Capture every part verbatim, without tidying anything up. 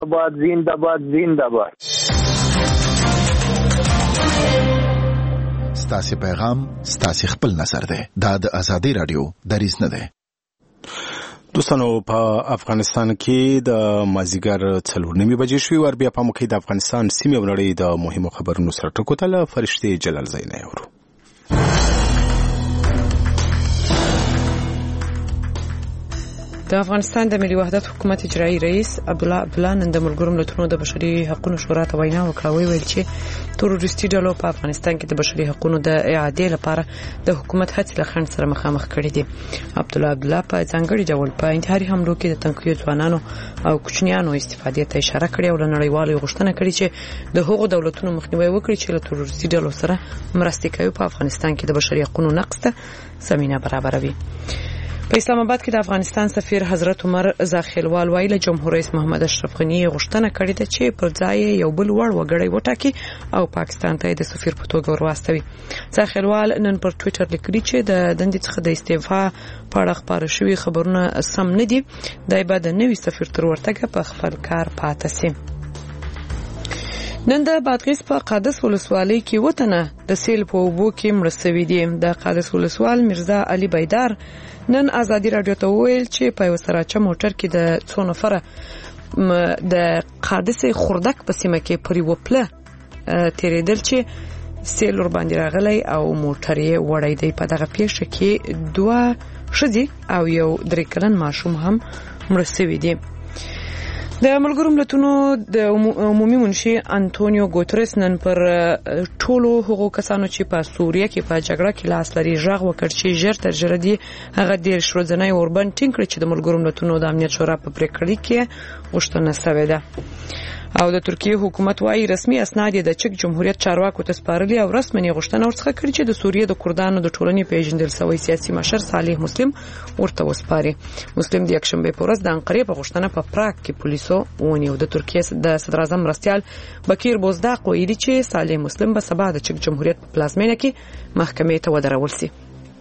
زنده‌باد زنده‌باد زنده‌باد. ستاسو پیغام ستاسو خپل نظر ده. دا د ازادي رادیو دریځ نه ده. دوستانو په افغانستان کې د مازیګر څلور نیمې بجې شوې ور بیا په مکه د افغانستان سیمې او نړۍ د مهمو خبرونو سره ټکو ته فرشتي جلال زینه ورو. د افغانستان د ملي وحدت حکومت اجرایی رئیس عبدالله عبدالله نن د ملګرو ملتونو د بشري حقوقو شورا ته وینا وکړه. ویل چې تروریستي ډلو په افغانستان کې د بشري حقوقو د اعادې لپاره د حکومت هڅې له خنډ سره مخامخ کړي دي. عبدالله عبدالله په ځانګړي ډول په انتحاري حملو کې د تنکیو ځوانانو او کوچنیانو استفادې ته اشاره کړې او نړیوالو غوښتنه کړې چې د هغو دولتونو مخنیوي وکړي چې له تروریستي ډلو سره مرستې کوي په افغانستان کې د بشري حقوقو نقض ته زمينه برابروي. په اسلام آباد کې د افغانستان سفیر حضرت عمر زاخیلوال ویل جمهور رئیس محمد اشرف غنی غوښتنه کړې ده چې پر ځای یو بل وړ وګړی وټاکي او پاکستان ته د سفیر په توګه ورواستوي. زاخیلوال نن پر ټوئیټر لیکلي چې د دندې څخه د استعفا په اړه خبره شوې خبرونه سم نه دي. دای به د نوي سفیر تر ورتګه په خپل کار پاتې سي. نن د بادغیس په قادس ولسوالۍ کې وطنه د سیل په اوبو کې مړ شوی دي. د قادس ولسوال مرزا علي بیدار نن ازادي رادیو ته ویل چې په یو سراچه موټر کې د څو نفره د قادس خردک په سیمه کې پرې وپله تیرېدل چې سیل ور باندې راغلی او موټر یې وړی دی. په دغه پیښه کې دوه ښځې او یو درې کلن ماشوم هم مړ شوي دي. د ملګرو ملتونو د عمومي منشي انټونیو ګوتریس نن پر ټولو هغو کسانو چې په سوریه کې په جګړه کې لاس لري ژغ وکړ چې ژر تر ژره دي هغه ډېر شروځنۍ اوربند ټینګ کړي چې د ملګرو ملتونو د امنیت شورا په پریکړه کې غوښتنه شوې ده. او د ترکیه حکومت وايي رسمي اسناد د چک جمهوریت چارواکو ته سپارلي او رسمي غوښتنه ورڅخه کړې چې د سوریه د کردانو د ټولنې پیژندل شوی سیاسي مشر صالح مسلم ورته وسپاري. مسلم د یکشنبه په ورځ د انقرې په غوښتنه په پراګ کې پولیسو ونیو. د ترکیه د صدر اعظم مرستیال بکیر بوزداق ویلي چې صالح مسلم به سبا د چک جمهوریت په پلازمینه کې محکمې ته ودرول شي.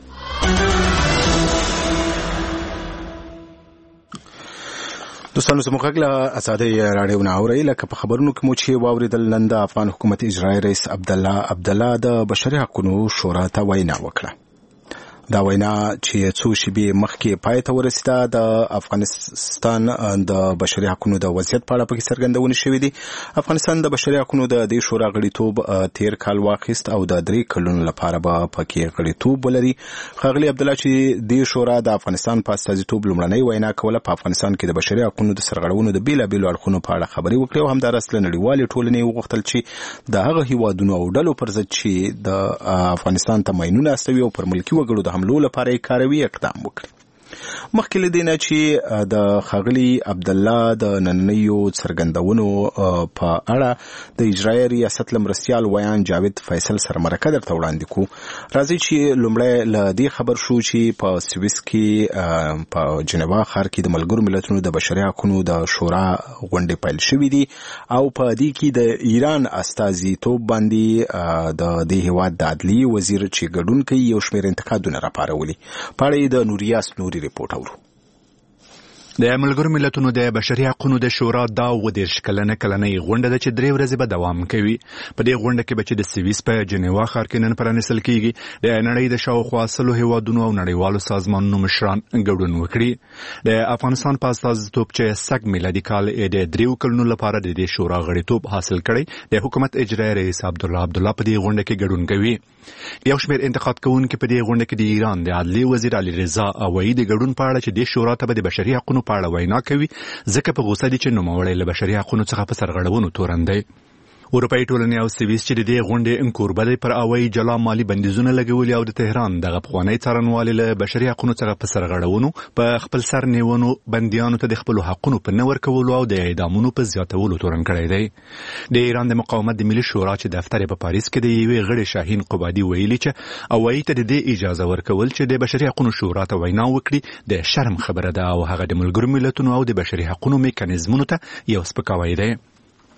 دوستانو زموږ غږ له ازادي رادیو نه اورئ. لکه په خبرونو کې مو چې واوریدل نن د افغان حکومت اجرایی رئیس عبدالله عبدالله د بشري حقوقو شورا ته وینا وکړه. دا وینا چې څو شېبې مخکې پای ته ورسېده د افغانستان د بشري حقوقو د وضعیت په اړه پکې څرګندونه شوې دي. افغانستان د بشري حقوقو د دې شورا غړیتوب تیر کال واخیست او د درې کلونو لپاره به پکې غړیتوب ولري. ښاغلي عبدالله چې دې شورا د افغانستان په استازیتوب لومړنۍ وینا کوله په افغانستان کې د بشري حقوقو د سرغړونو د بیلابیلو اړخونو په اړه خبرې وکړې او همداراز له نړیوالې ټولنې وغوښتل چې د هغه هیوادونو او ډلو پر ضد چې د افغانستان ته ماینونه استوي او پر ملکي وګړو د حملو لپاره کاروي اقدام وکړي. مخکې له دې نه چې د ښاغلي عبدالله د نننیو څرګندونو په اړه د اجرایي ریاست لمرستیال ویان جاوید فیصل سره مرکه درته وړاندې کوو. راځي چې لومړی له دې خبر شو چې په سویس کې په جنیوا ښار کې د ملګرو ملتونو د بشري حقوقو د شورا غونډې پیل شوې دي او په دې کې د ایران استازیتوب باندې د دې هیواد د عدلیې وزیر چې ګډون کوي یو شمېر انتقادونه راپارولي. په اړه د نوریاس نوري ریپورت اورو. د ملګرو ملتونو د بشري حقوقو د شورا دا و د شکلنه کلنۍ غونډه ده چې درې ورځې به دوام کوي. په دې غونډه کې به چې د سویس په جنیوا ښار کې نن پرانیستل کیږي د نړۍ د شاوخوا سلو هیوادونو او نړیوالو سازمانونو مشران ګډون وکړي. د افغانستان په استازیتوب چې سږ میلادي کال د دریو کلونو لپاره د دې شورا غړیتوب حاصل کړي د حکومت اجرایي رئیس عبدالله عبدالله په دې غونډه کې ګډون کوي. یو شمېر انتقاد کوونکي په دې غونډه کې د ایران د عدلیې وزیر علي رضا اوایي د ګډون په اړه چې د شورا ته به د بشري حقوقو په اړه وینا کوي ځکه په غوسه دي چې نوموړی له بشري حقوقو څخه په سرغړونو تورن دی. اروپایي ټولنې او سویس چې د دې غونډې کوربه دی پر هوایي جلا مالي بندیزونه لګولي او د تهران دغه پخوانی څارنوالي له بشري حقوقو څخه په سرغړونو په خپل سر نیونو بندیانو ته د خپلو حقونو په نه ورکولو او د اعدامونو په زیاتولو تورن کړی دی. د ایران د مقاومت د ملي شورا چې دفتر په پاریس کې د یوې غړي شاهین قبادي ویلي چې هوایي ته د دې اجازه ورکول چې د بشري حقوقو شورا ته وینا وکړي د شرم خبره ده او هغه د ملګرو ملتونو او د بشري حقوقو میکانیزمونو ته یو سپکاوی دی.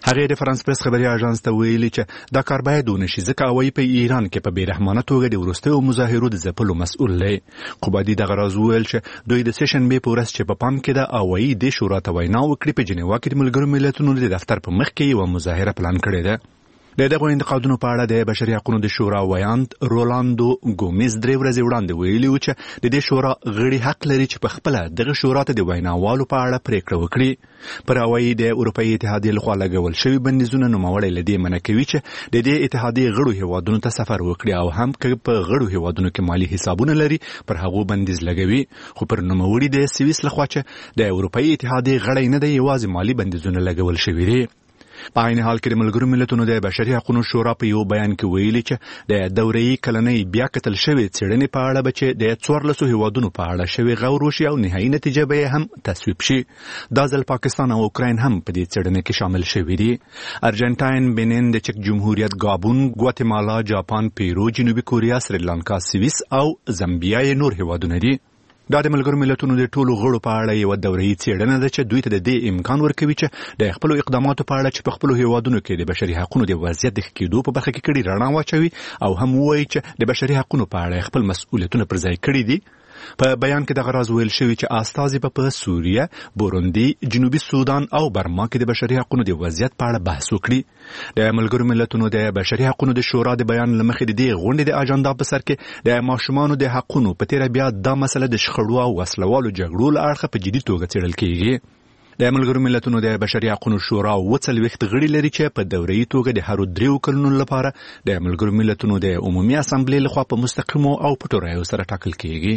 هغه د فرانس پریس خبري اژانس ته ویلي چې دا کار باید ونشي ځکه هوایي په ایران کې په بیرحمانه توګه د وروستیو مظاهرو د ځپلو مسؤل دی. قبادي دغه راز وویل چې دوی د سیشنبې په ورځ چې په پام کې د هوایي د شورا ته وینا وکړي په جنیوا کې د ملګرو ملتونو د دفتر په مخ کې یوه مظاهره پلان کړې ده. د دغه انتقادونو په اړه د بشري حقوقو د شورا ویاند رولاندو ګومیز درې ورځې وړاندې ویلي و چې د دې شورا غړي حق لري چې په خپله دغه شورا ته د ویناوالو په اړه پریکړه وکړي. پر هوایي د اروپایي اتحادیې لخوا لګول شوي بندیزونه نوموړی له دې منع کوي چې د دې اتحادیې غړو هیوادونو ته سفر وکړي او هم که په غړو هیوادونو کې مالي حسابونه لري پر هغو بندیز لګوي. خو پر نوموړي د سویس لخوا چې د اروپایي اتحادیې غړی نه دی یوازې مالي بندیزونه لګول شوي دي. په عین حال کې د ملګرو ملتونو د بشري حقوقو شورا په یو بیان کې ویلي چې د دوره‌ای کلنۍ بیا کتل شوې څېړنې په اړه به چې د څوارلسو هیوادونو په اړه شوې غور وشي او نهایي نتیجه به هم تصویب شي. دا ځل پاکستان او اوکراین هم په دې څېړنه کې شامل شوي دي. ارجنټاین، بنین، د چک جمهوریت، گابون، ګواتیمالا، جاپان، پیرو، جنوبي کوریا، سریلانکا، سویس او زامبیا یې نور هیوادونه دي. دا د ملګرو ملتونو د ټولو غړو په اړه یوه دوره‌ای څېړنه ده چې دوی ته د دې امکان ورکوي چې د خپلو اقداماتو په اړه چې په خپلو هیوادونو کې د بشري حقوقو د وضعیت د ښه کېدو په برخه کې کړي رڼا واچوي او هم ووایي چې د بشري حقوقو په اړه خپل مسؤلیتونه پر ځای کړي دي. په بیان کې دغه راز ویل شوی چې استازي به په سوریه، بوروندي، جنوبي سودان او برما کې د بشري حقوقو د وضعیت په اړه بحث وکړي. د ملګرو ملتونو د بشري حقوقو د شورا د بیان له مخې د دې غونډې د اجنډا په سر کې د ماشومانو د حقوقو په تیر بیا دا مسله د شخړو او وسلوالو جګړو له اړخه په جدي توګه څېړل کېږي. د ملګرو ملتونو د بشري حقوقو شورا اووه څلوېښت غړي لري چې په دوره‌ای توګه د هرو دریو کلونو لپاره د ملګرو ملتونو د عمومي اسامبلې لخوا په مستقیمو او پټو رایو سره ټاکل کېږي.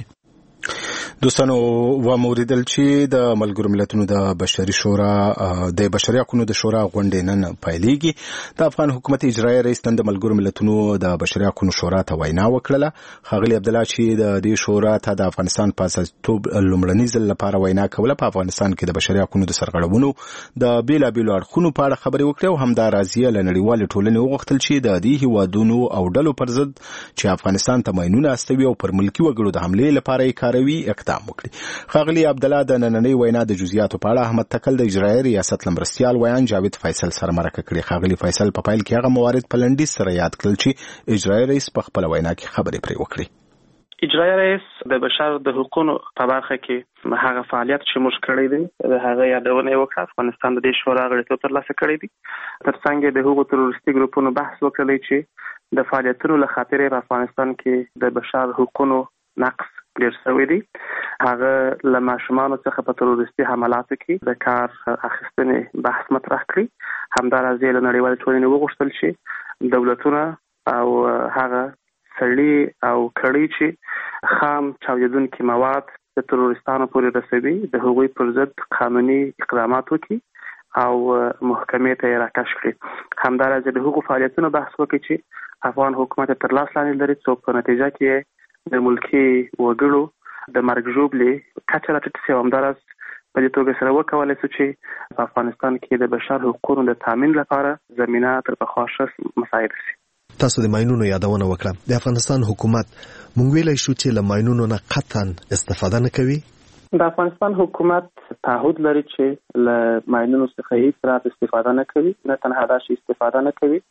دوستانو و موریدل چې د ملګرو ملتونو د بشري شورا د بشري حقوقو د شورا غونډې نن پیلېږي. د افغان حکومت اجرایي رئیس نن د ملګرو ملتونو د بشري حقوقو شورا ته وینا وکړه. ښاغلي عبدالله چې د دې شورا ته د افغانستان په استازیتوب لومړني ځل لپاره وینا کوله په افغانستان کې د بشري حقوقو د سرغړونو د بیلابیلو اړخونو په اړه خبرې وکړې او همداراز یې له نړیوالې ټولنې وغوښتل چې د دې هیوادونو او ډلو پر ضد چې افغانستان ته ماینونه استوي او پر ملکي وګړو د حملې لپاره یې کاروي اقدام وکړي. ښاغلي عبدالله د نننۍ وینا د جزئیاتو په اړه احمد تکل د اجرایي ریاست لمرستیال ویان جاوید فیصل سره مرکه کړې. ښاغلي فیصل په پیل کې هغه موارد په لنډیز سره یاد کړل چې اجرایي رئیس په خپل وینا کې خبرې پرې وکړي. اجرایي رئیس د بشر د حقوقو په برخه کې هغه فعالیت چې موږ کړی دی د هغه یادونه وکړه. افغانستان د دې شورا غړیتوب ترلاسه کړی دی. ترڅنګ د هغو تروریستي ګروپونو بحث وکړی چې د فعالیتونو له خاطرې په افغانستان کې د بشر حقوقو نقص ډیر شوی دی. هغه له ماشومانو څخه په تروریستي حملاتو کې د کار اخیستنې بحث مطرح کړي. همداراز یې له نړیوالې ټولنې وغوښتل چې دولتونه او هغه سړي او کړي چې خام چاودیدونکي مواد د تروریستانو پورې رسوي د هغوی پر ضد قانوني اقدامات وکړي او محکمې ته یې راکش کړي. همداراز د هغو فعالیتونو بحث وکړي چې افغان حکومت تر لاس لاندې لري څو په نتیجه کې د ملکي وګړو د مرګ ژوبلې کچه راټیټه شي. همداراز په دې توګه سره وکولای شو چې په افغانستان کې د بشر حقوقو د تامین لپاره زمینه تر پخوا ښه مساعد شي. تاسو د ماینونو یادونه وکړه. د افغانستان حکومت مونږ ویلای شو چې له ماینونو نه قطعا استفاده نه کوي. د افغانستان حکومت تعهد لري چې له ماینونو څخه هیڅ رات استفاده نه کوي. نه تنها دا شي استفاده نه کوي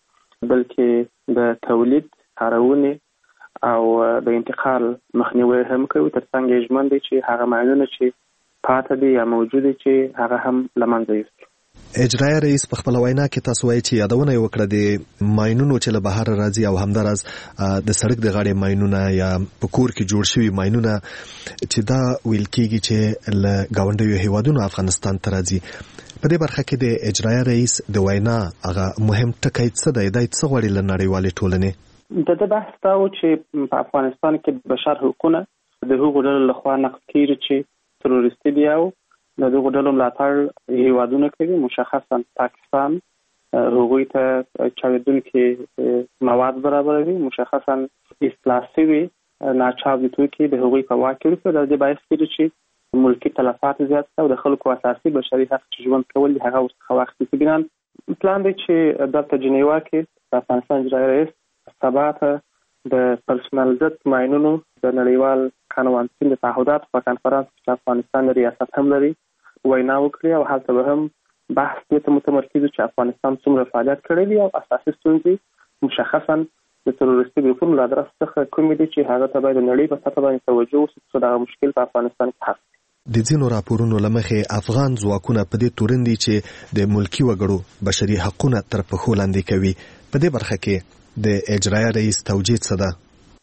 بلکې د تولید، کارونې او د انتقال مخنیوي هم کوي. ترڅنګ یې ژمن دي چې هغه ماینونه چې پاتې دي یا موجود دي چې هغه هم له منځه یوسي. اجرایي رئیس په خپل وینا کې تاسو وایي چې یادونه یې وکړه د ماینونو چې له بهر راځي او همداراز د سړک د غاړې ماینونه یا په کور کې جوړ شوي ماینونه چې دا ویل کېږي چې له ګاونډیو هیوادونو افغانستان ته راځي. په دې برخه کې د اجرایي رئیس د وینا هغه مهم ټکی څه دی؟ دا څه غواړي له نړیوالې ټولنې؟ د دې بحث دا و چې په افغانستان کې بشر حقوقونه د هغو ډلو لخوا نقض کېږي چې تروریستي دي او د دغو ډلو ملاتړ هیوادونه کوي. مشخصا پاکستان هغوی ته چاودیدونکي مواد برابروي. مشخصا اصلاح شوي ناچاودي توکي د هغوی په واک کې وي. د دې باعث کېږي چې ملکي تلفات زیات شي او د خلکو اساسي بشري حق چې ژوند کول دي هغه ورڅخه واخیستل شي. ګران پلان دی چې دلته جنیوا کې د افغانستان اجرایي رئیس سبا ته د پرسونل ضد ماینونو د نړیوال قانونسازۍ د تعهداتو په کنفرانس کې افغانستان ریاست هم لري وینا وکړي او هلته به هم بحث دې ته متمرکز چې افغانستان څومره فعالیت کړی دی او اساسي ستونزې مشخصا د تروریستي ګروپونو له طرف څخه کومې دي چې هغه ته باید د نړۍ په سطح باندې توجه وشي چې دا مشکل په افغانستان کې حل شي. د ځینو راپورونو لمخې افغان ځواکونه په دې تورن دي چې د ملکی وګړو بشري حقوقونه تر پښو لاندې کوي. په دې برخه کې د اجرایه رئیس توجیه څه ده؟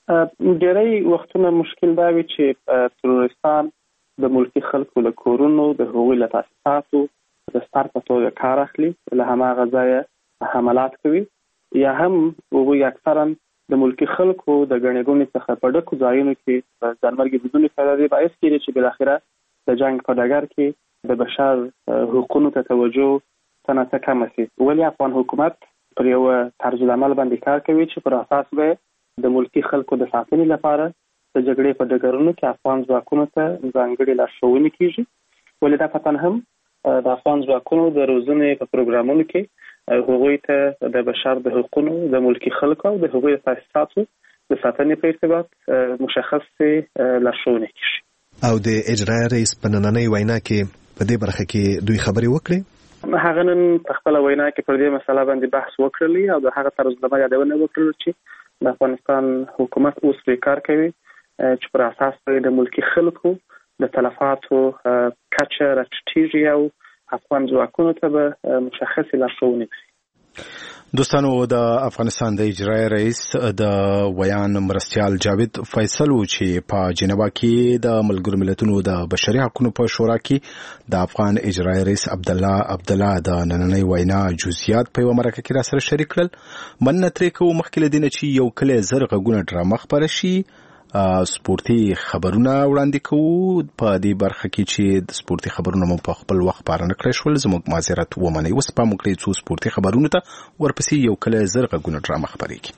ډېری وختونه مشکل دا وي چې تروریستان د ملکی خلکو له کورونو د هغوی له تاسیساتو د ستار په توګه کار اخلي، له هماغه ځایه حملات کوي، یا هم هغوی اکثرا د ملکی خلکو د ګڼې ګوڼې څخه په ډکو ځایونو کې ځانمرګي بریدونه کوي، باعث کېږي چې بالاخره د جنگ په ډګر کې د بشر حقوقو ته توجه څه نه کم شي. ولې افغان حکومت پر یو طرز عمل باندې کار کوي چې پر اساس به د ملکی خلکو د ساتنې لپاره د جګړې په ډګرونو کې افغان ځواکونو ته ځانګړي لارښوونې کیږي. ولې دا پتن هم د افغان ځواکونو د روزنې په پروګرامونو کې هغوی ته د بشر د حقوقو د ملکی خلکو او د هغوی د تاسیساتو د ساتنې په ارتباط مشخص لارښوونې کیږي. او د اجرایه رئیس په نننۍ وینا کې په دې برخه کې دوی خبرې وکړې. هغه نن په خپل وینا کې پر دې مسله باندې بحث وکړلی او د هغه طرز عمل یادونه وکړل چې د افغانستان حکومت اوس پرې کار کوي چې پر اساس د ملکی خلکو د تلفاتو کچه راټیټیږي او افغان ځواکونو ته به مشخص لارښوونې وي. دوستانو، د افغانستان د اجرایه رئیس د ویان مرستیال جاوید فیصل چې په جنیوا کې د ملګرو ملتونو د بشري حقوقو په شورا کې د افغان اجرایه رئیس عبدالله عبدالله د نننۍ وینا جزئیات په یو مرکه کې را سره شریک کړل. مننه ترې کوو مخکې له دې نه چې یو کلی زر غږونه ډرامه خپره شي. سپورتي خبرونه وړاندې کوو. په دې برخه کې چې د سپورتي خبرونه مو په خپل وخت پاره نه کړی شول، زموږ معذرت ومنئ. اوس په موږ کې څو سپورتي خبرونه ته ورپسې یو کله زر غږونه ډرامه خبرېږي.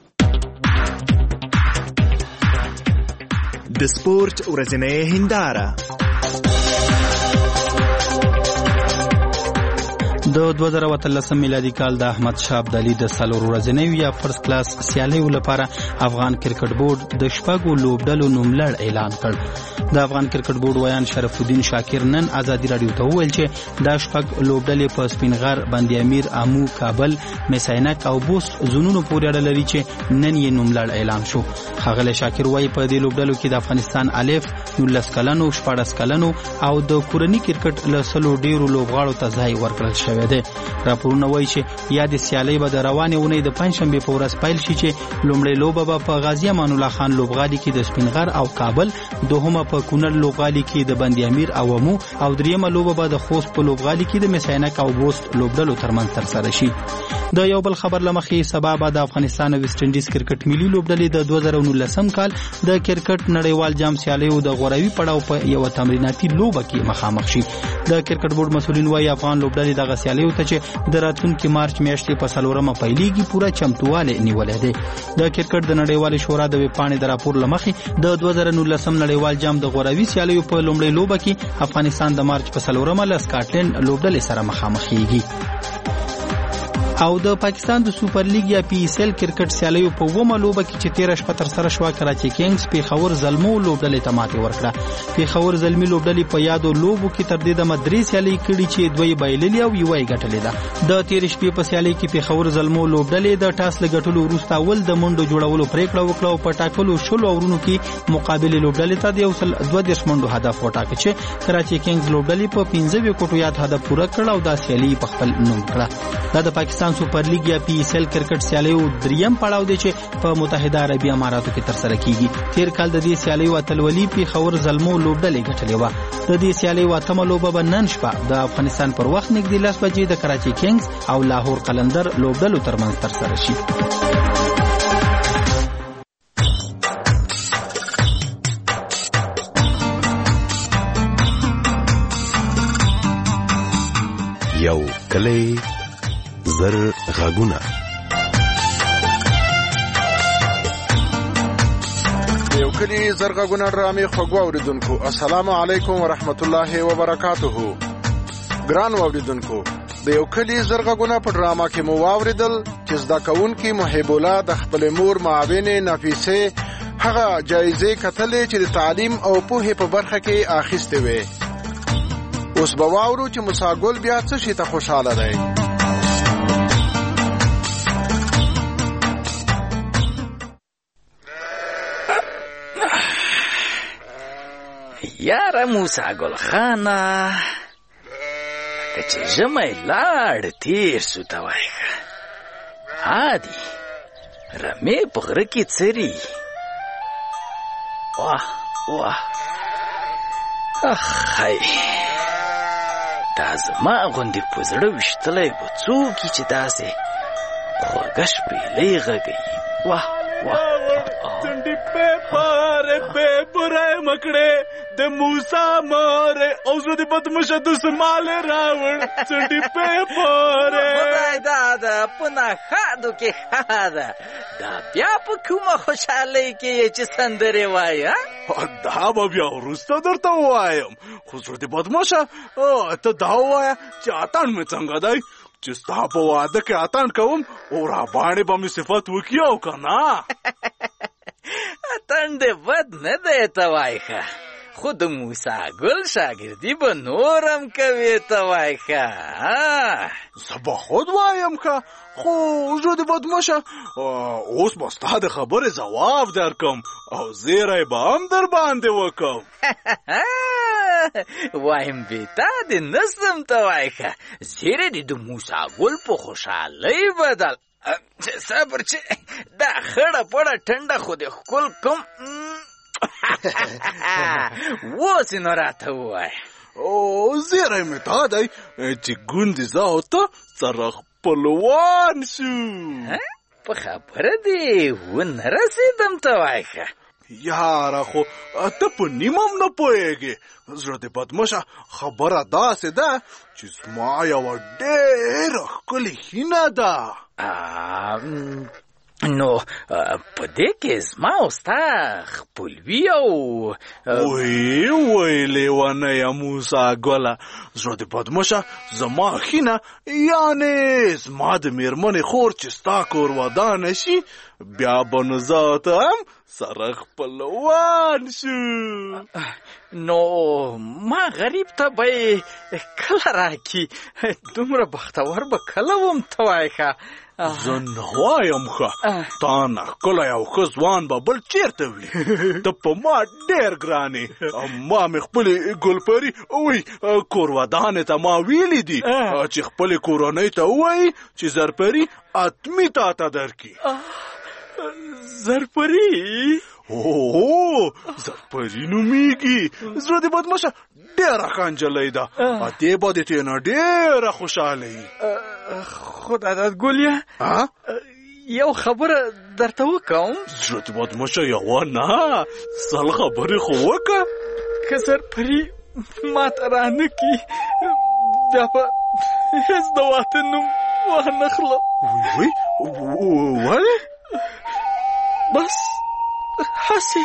د سپورت ورځنۍ هنداره د دوه زره اتلسم میلادي کال د احمد شاه ابدالي د څلور ورځنیو یا فرست کلاس سیالیو لپاره افغان کرکټ بورډ د شپږو لوبډلو نوملړ اعلان کړ. د افغان کرکټ بورډ ویان شرف الدین شاکر نن ازادي رادیو ته وویل چې دا شپږ لوبډلې په سپینغر، بندي امیر، امو، کابل، میساینک او بوست زونونو پورې اړه لري چې نن یې نوملړ اعلان شو. ښاغلی شاکر وايي په دې لوبډلو کې د افغانستان الف نولس کلنو، شپاړس کلنو او د کورني کرکټ له سلو ډیرو لوبغاړو ته ځای ورکړل شوی دی. راپورونه وایي چې یا د سیالۍ به د روانې اونۍ د پنجشنبې په ورځ پیل شي چې لومړی لوبه به په غازي امان الله خان لوبغالي کې د سپینغر او کابل، دوهمه په کونړ لوبغالي کې د بندي امیر او امو او دریمه لوبه به د خوست په لوبغالي کې د میساینک او بوست لوبډلو ترمنځ ترسره شي. د یو بل خبر لمخې سبا به د افغانستان او ویسټ انډیز کرکټ ملي لوبډلې د دوه زره نولسم کال د کرکټ نړیوال جام سیالیو د غوروي پړاو په یو تمریناتي لوبه کې مخامخ شي. د کرکټ بورډ مسولین وايي افغان لوبډلې د غسیالیو ته چې د راتلونکي مارچ میاشتې په څلورمه پیلېږي پوره چمتووالی نیولی دی. د کرکټ د نړیوالې شورا د ویبپاڼې د راپور لمخې د دوه زره نولسم نړیوال جام د غوروي سیالیو په لومړۍ لوبه کې افغانستان د مارچ په څلورمه له سکاټلند لوبډلې سره مخامخېږي. او د پاکستان د سوپر لیګ یا پی ایس ایل کرکټ سیالیو په ومه لوبه کې چې تیره شپه ترسره شوه کراچي کینګز پیښور زلمو لوبډلې ته ماتې ورکړه. پیښور زلمي لوبډلې په یادو لوبو کې تر دې دمه درې سیالۍ کړي چې دوی بایللې او یوه یې ګټلې ده. د تیرې شپې په سیالۍ کې پیښور زلمو لوبډلې د ټاس له ګټلو وروسته اول د منډو جوړولو پریکړه وکړه او په ټاکلو شلو اورونو کې مقابلې لوبډلې ته د یو سل دوه دېرش منډو هدف وټاکه چې کراچي کینګز لوبډلې په پنځه ویکټو یاد هدف پوره کړ او دا سیالۍ په خپل نوم کړه. دا د پاکستان سوپر لیګ یا پی ایس ایل کرکټ سیالیو دریم پړاو دی چې په متحده عربی اماراتو کې ترسره کیږي. تیر کال د دې سیالیو اتلولي پیښور زلمو لوبډلې ګټلې وه. د دې سیالیو اتمه لوبه به نن شپه د افغانستان پر وخت نږدې لس بجې د کراچي کینګز او لاهور قلندر لوبډلو ترمنځ ترسره شي. یو کلی زر غاګونه یو کلی زر غاګونه ډرامې خوږو اوریدونکو، السلام علیکم ورحمت الله وبرکاتہ. ګران اوریدونکو، د یو کلی زر غاګونه په ډرامه کې مو واوریدل چې زده کوونکي محب الله د خپل مور معاون نفیسه هغه جایزې کتلې چې د تعلیم او پوهې په برخه کې اخیستې وې. اوس به واورو چې موسی ګل بیا څه شي ته خوشاله دی. یاره موسی ګل خانه که چې ژمی لاړ تیر سو ته وایه عادي رمې په غره کې څري. واه واه اخی دا زما غوندې په زړه ویشتلی به څوک یي چې داسې خوږه شپېلۍ غږوي. واه واه څنډې پې پارې پې پوری مکړې د موسی مارې او زه د بدمشه دسمالې راوړ څنډې پې پارې خدای داده په نښادو کې ښه ده. دا بیا په کومه خوشحالۍ کې یې چې سندرې وایي؟ دا به بیا وروسته درته ووایم، خو زه د بدمشه ته دا ووایه چې اتڼ مې څنګه دی چې ستا په واده کې اتڼ کوم او راباندې به مې صفت وکړي او که نه. اتڼ دې بد نه دی ته وایي ښه، خو د موسی ګل شاګردي به نورم کوې ته وایي ښه. زه به خود وایم ښه، خو زه د بدمشه اوس به ستا د خبرې ځواب درکم او زیری به هم در باندې وکم. وایم بیتا دې نسم ته وایي ښه، زیری دې د موسی ګل په خوشحالۍ بدل. صبر چې دا خړه پړه ټنډه خو دې ښکل کم. اوس نو راته ووایه. او زیری مې دا دی چې ګوندې زه او ته سره خپلوان شو. په خبره دې ونه رسېدم ته وایي ښه. یاره خو ته په نیمه هم نه پوهېږې. زړه د بدمشه خبره داسې ده چې زما یوه ډېره ښکلې هینه ده. نو په دې کې زما او ستا خپلوي او وی وی لیونیه موسی ګله، زړه د بدمشه زما هینه یعنې زما د مېرمنې خور چې ستا کور ودانه شي بیا به نو زه ته هم سره خپلوان شو. نو ما غریب ته به یې کله راکي؟ دومره بختور به کله وم ته وایي ښه. زه نه وایم ښه، تا نه ښکلی او ښه ځوان به بل چېرته وي. ته په ما ډېر ګرانې. ما مې خپلې ګلپري وی کور ودانې ته ما ویلي دي چې خپلې کورنۍ ته ووایي چې زرپري اتمي تا ته درکړي. زرپري؟ اوه زرپري نومیږي. زړه د بدمشه ډېره ښه نجلۍ ده، دې به د تېنه ډېره خوشحاله وي. خدای داد ګلیه یو خبره درته وکړم. زړه د بدمشه یوه نه سل خبرې خو وکړه. که زرپري ماته رانه کړي بیا به هېڅ د واده نوم وانخله. وی ولې؟ بس هسې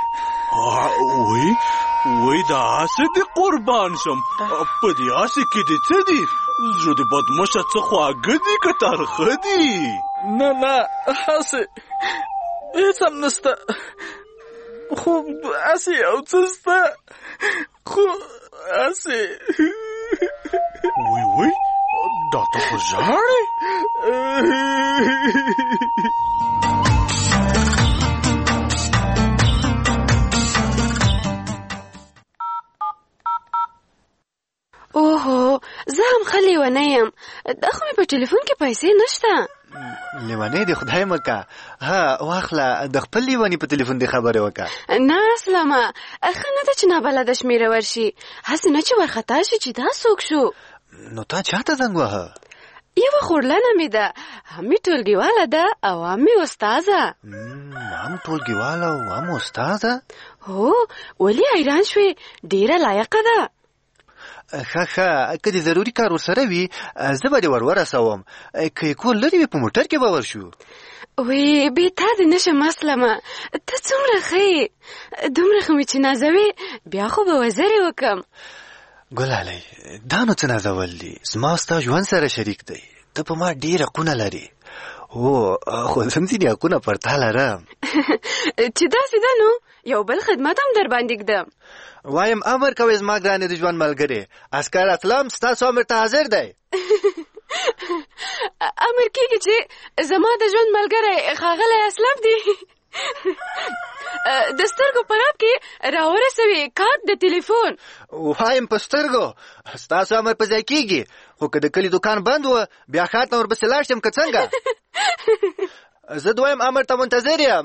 وی وی دا هسې دې قربان شم. په دې هسې کې دې څه دي؟ زړه د بدمشه څه خواږه دي که ترخه دي؟ نه نه هسې هېڅ هم نسته، خو هسې یو څه شته، خو هسې. وی وی دا ته خو ژاړې؟ اوهو زه هم ښه لیونی یم، دا خو مې په ټلیفون کې پیسې نشته. لیونی دې خدای مکه، ها واخله د خپل لیوني په ټلیفون دې خبرې وکړه. نه اسلامه ښه نه ده چې نابلده شمېره ورشي، هسې نه چې وارخطا شي چې دا څوک شو. نو تا چاته زنګ وهه؟ یوه خورلنه مې ده، هم مې ټولګیواله ده او هم مې استازه. هم ټولګیواله او هم استازه؟ هو ولې حیران شوې؟ ډېره لایقه ده. ښه ښه که دې ضروري کار ورسره وي زه به دې ور ورسوم، که یې کور لرې وي په موټر کې به ورشو. وی بې تا دې نشم اسلمه، ته څومره ښه یې، دومره ښه مې چې نازوې بیا خو به وزرې وکم. ګلالۍ دا نو څه نازول دي، زما ستا ژوند سره شریک دی، ته په ما ډېره قونه لرې، هو خو زم ځینې حقونه پر تا لرم چې داسې ده نو یو بل خدمت هم در باندې ږدم وایم امر کوئ زما ګرانې د ژوند ملګرې عسکر اسلم ستاسو امر ته حاضر دی امر کېږي چې زما د ژوند ملګری ښاغلی اسلم دی د سترګو په راب کې راورسوي کارت د تلیفون وایم په سترګو ستاسو امر په ځای کېږي خو که د کلي دکان بند و بیا ښار ته ورپسې لاړ شم که څنګه زه دویم امر ته منتظر یم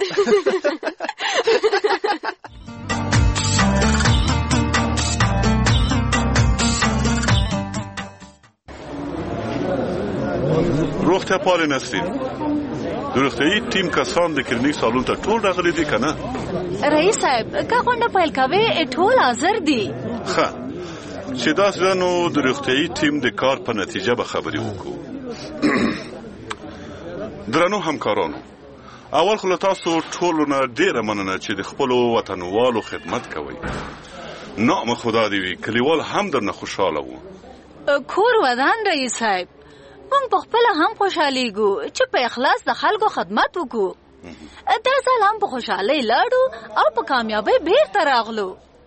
روغتیا پالې نسرین د روغتیایي ټیم کسان د کلینیک سالون ته ټول راغلي دي که نه رئیس صاحب که غونډه پیل کوې ټول حاضر دي ښه چې داسې ده نو د روغتیایي ټیم د کار په نتیجه به خبرې وکړو درنو همکارانو اول خو له تاسو ټولو نه ډېره مننه چې د خپلو وطنوالو خدمت کوئ نام خدا دې وي کلیوال هم درنه خوشحاله وو کور ودان رئیس صاحب موږ په خپله هم خوشحالیږو چې په اخلاص د خلکو خدمت وکړو دا ځل هم په خوشحالۍ لاړو او په کامیابۍ بیرته راغلو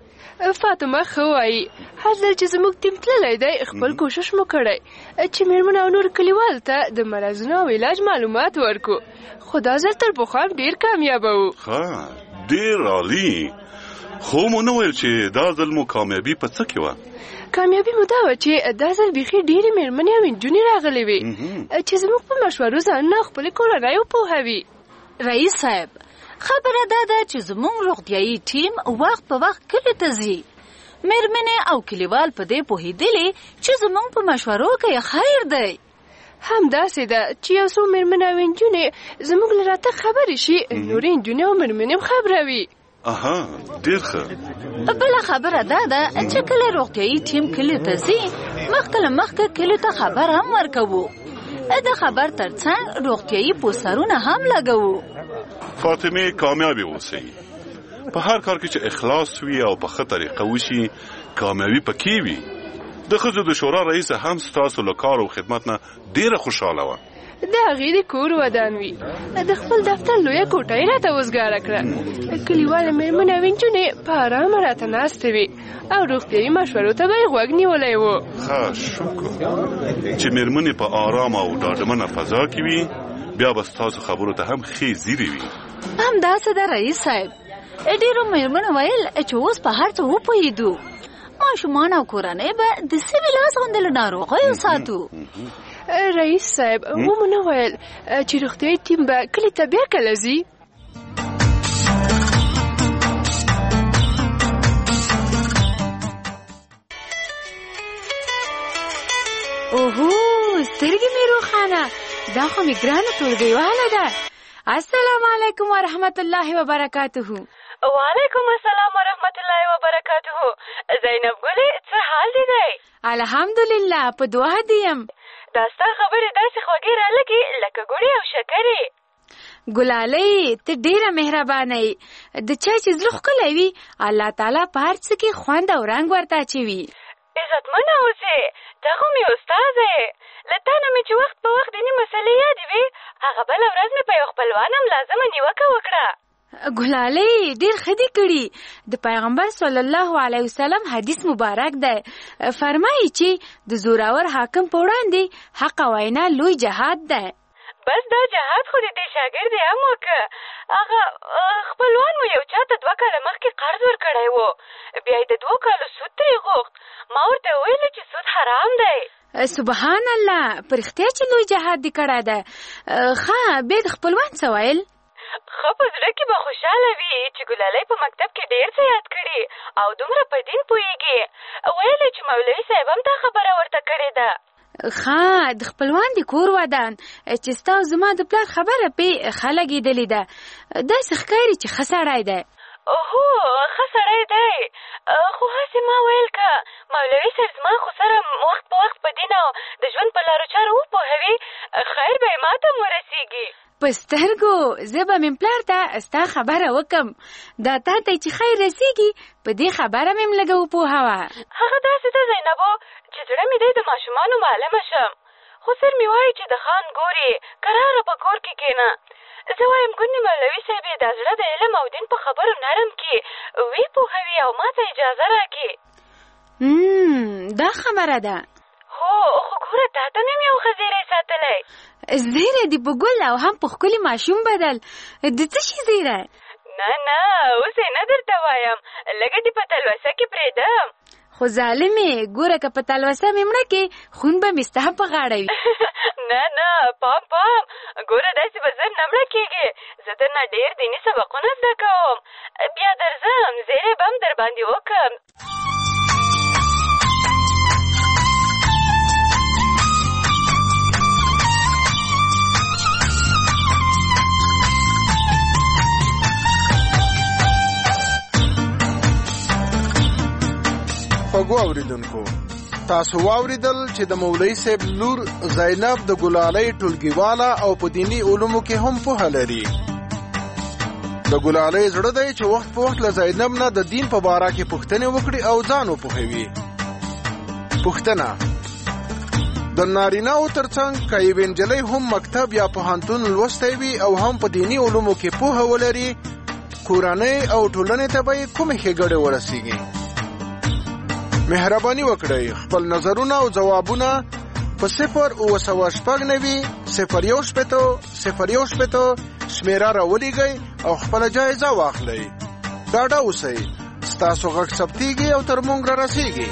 فاطمه ښه وایي هر ځل چې زموږ ټیم تللی دی خپل کوشش مو کړی چې مېرمنو او نور کلیوالو ته د مرضونو او علاج معلومات ورکړو خو دا ځل تر پخوا هم ډېر کامیابه وو ښه ډېر عالي خو مو نه ویل چې دا ځل مو کامیابي په څه کې وه کامیابي مو دا وه چې دا ځل بیخي ډېرې مېرمنې او نجونې راغلې وې چې زموږ په مشورو ځانونه او خپلې کورنۍ وپوهوي رئیس صاحب خبره دا ده چې زموږ روغتیایي ټیم وخت په وخت کلي ته ځي مېرمنې او کلیوال په دې پوهېدلي چې زموږ په مشورو کې خیر دی همداسې ده چې یو څو مېرمنې او نجونې زموږ له راتګ خبرې شي نورې نجونې او مېرمنې هم خبروي اها ډېر ښه بله خبره دا ده چې کله روغتیایي ټیم کلي ته ځي مخکې له مخکې کلي ته خبر هم ورکوو د خبر تر څنګ روغتیایي پوسټرونه هم لګوو فاطمه کامیابی اوسئ په هر کار کې چې اخلاص وي او په ښه طریقه وشي کامیابي پکې وي د ښځو د شورا رئیس هم ستاسو له کار او خدمت نه ډېره خوشحاله وه د هغې د کور ودان وي د خپل دفتر لویه کوټه یې راته وزګاره کړه کلیواله مېرمنې او نجونې په ارامه راته ناستې وې او روغتیایي مشورو ته به یې غوږ نیولی و ښه شکر چې مېرمنې په ارامه او ډاډمنه فضا کې وي بیا به ستاسو خبرو ته هم ښې ځیرې وي همداسې ده رئیس صاحب ډېرو مېرمنو ویل چې اوس په هر څه وپوهېدو ماشومان او کورنۍ به د سوي لاس غوندې له ناروغیو ساتو رئیس صاحب مو نه ویل چې روغتیایي ټیم به کلي ته بیا کله ځي اوهو سترګې مې روښانه دا خو مې ګرانه ټولګیواله ده السلام علیکم ورحمت الله وبرکاته وعلیکم السلام ورحمت الله وبرکاته زینب ګلې څه حال دی دی الحمدلله په دعا دي یم دا ستا خبرې داسې خوږې رالګي لکه ګوړې او شکرې ګلالۍ ته ډېره مهربانه یې د چا چې زړه ښکلی وي الله تعالی په هر څه کې خوند او رنګ ورته اچوي عزتمنه اوسې ته خو مې استاد یې له تا نه مې چې وخت په وخت دیني مسلې یادې وي هغه بله ورځ مې په یو خپلوان هم لازمه نیوکه وکړه ګلالۍ ډېر ښه دي کړي د پیغمبر صلی الله علیه وسلم حدیث مبارک دی فرمایي چې د زورور حاکم په وړاندې حق وینا لوی جهاد دی بس دا جهاد خو د دې شاګرد یې هم وکړه هغه خپلوان مو یو چا ته دوه کاله مخکې قرض ورکړی و بیا یې د دوو کالو سود ترې غوښت ما ورته وویل چې سود حرام دی سبحان الله په رښتیا چې لوی جهاد دې کړی دی ښه بیا د خپلوان څه ویل ښه په زړه کې به خوشحاله وي چې ګلالۍ په مکتب کې ډېر څه یاد کړي او دومره په دین پوهېږي ویل یې چې مولوي صاحب هم دا خبره ورته کړې ده ښه د خپلوان د کور ودان چې ستا او زما د پلار خبره پې ښه لګېدلې ده داسې ښکاري چې ښه سړی دی هو ښه سړی دی خو هسې ما ویل که مولوي صاحب زما خو سره وخت په وخت په دین او د ژوند په لارو چارو وپوهوي خیر به یې ما ته هم ورسېږي په سترګو زه به مې پلار ته ستا خبره وکم دا تا ته چې خیر رسېږي په دې خبره مې م لږه وپوهوه هغه داسې ده زینبو چې زړه مې دی د ماشومانو معلمه شم خو سر مې وایي چې د خان ګورې کراره په کور کې کېنه. زه وایم ګوندې مولوي صاحب یې دا زړه د علم او دین په خبرو نرم کړي، وی پوهوي او ما ته اجازه راکړي. دا خبره ده. هو خو ګوره تا ته مې یو ښه زیری ساتلی. زیری دې په ګل او هم په ښکلي ماشوم بدل. د څه شي زیری؟ نه نه اوس یې نه درته وایم، لږه دې په تلوسه کې پرېږدم. خو ظالمې ګوره که په تلوسه مې مړه کې خون به مې ستا په غاړه وي. نه نه پام پام، ګوره داسې به زر نه مړه کېږې. زه درنه ډېر دیني سبقونه زده کوم، بیا درځم زیری به هم در باندې وکړم. خوږو اوریدونکو، تاسو واوریدل چې د مولوي صاحب لور زینب د ګلالۍ ټولګیواله او په دینی علومو کې هم پوهه لري. د ګلالۍ زړه دی چې وخت په وخت له زینب نه د دین په باره کې پوښتنې وکړي او ځان وپوهوي. پوښتنه: د نارینه‌و ترڅنګ که یوې نجلۍ هم مکتب یا پوهنتون لوستی وي او هم په دینی علومو کې پوهه ولري، کورنۍ او ټولنې ته به یې کومې ښېګړې ورسیږي؟ مهرباني وکړئ خپل نظرونه او ځوابونه په صفر اوه سوه شپږ نوي صفر یو شپېته صفر یو شپېته شمېره راولېږئ او خپله جایزه واخلئ. ډاډه اوسئ، ستاسو غږ ثبتېږي او تر موږ را رسېږي.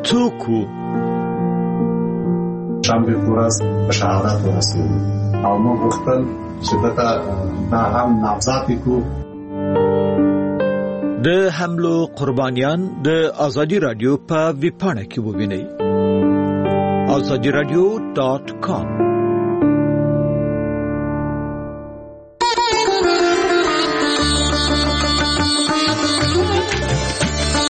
څوک وو؟ شنبه په ورځ په شهادت ورسېدو او موږ غوښتل چې دته دا هم نامزد کړو. د حملو قربانیان د ازادي رادیو په ویبپاڼه کې ووینئ. azadi radio dot com